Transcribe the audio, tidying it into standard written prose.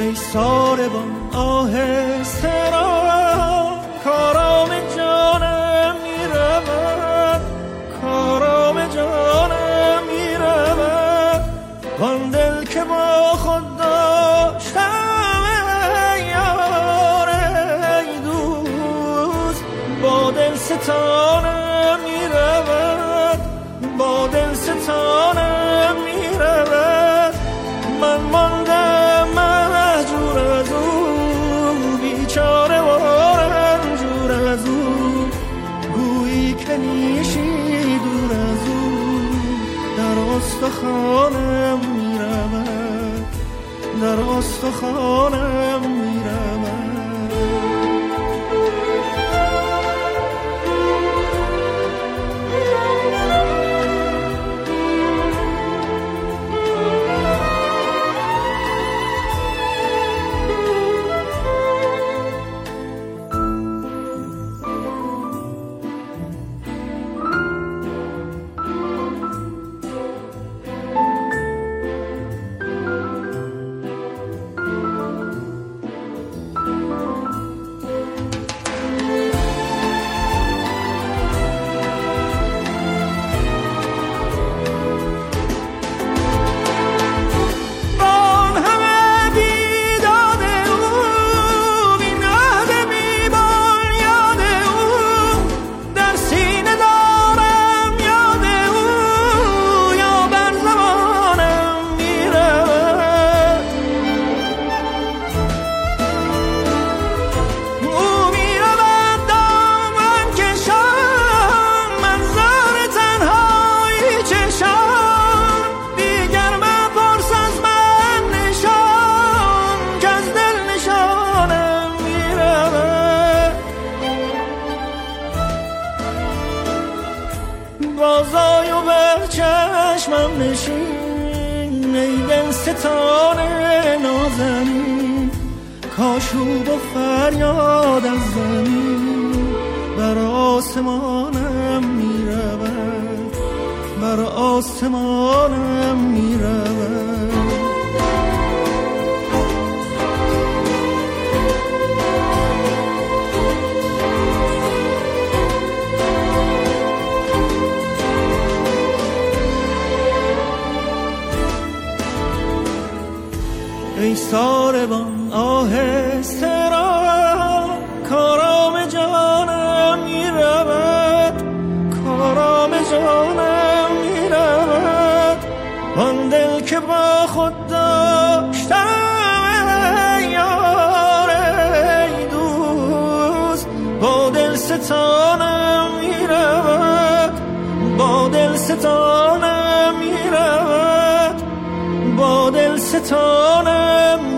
ای ساربان آهسته را، کارام جانم میرود، کارام جانم میرود. آن دل که با خود داشتم ای یار ای دوست، با دل ستانم میرود، با دل ستانم میرود. من ماندم مهجور از او، بیچاره و رنجور از او، گویی که نیشی دور از او، در استخوانم میرود، در استخوانم میرود. بازای و بر چشمم نشین، ای دل ستاره نازنین، کاشوب و فریاد از زمین، بر آسمانم میرود، بر آسمانم میرود. ای ساربان آهسته را، کارام جانم میرود، کارام جانم میرود. آن دل که با خود داشتم ای یار ای دوست، با دل ستانم میرود، با دل ستانم میرود، با دل ستانم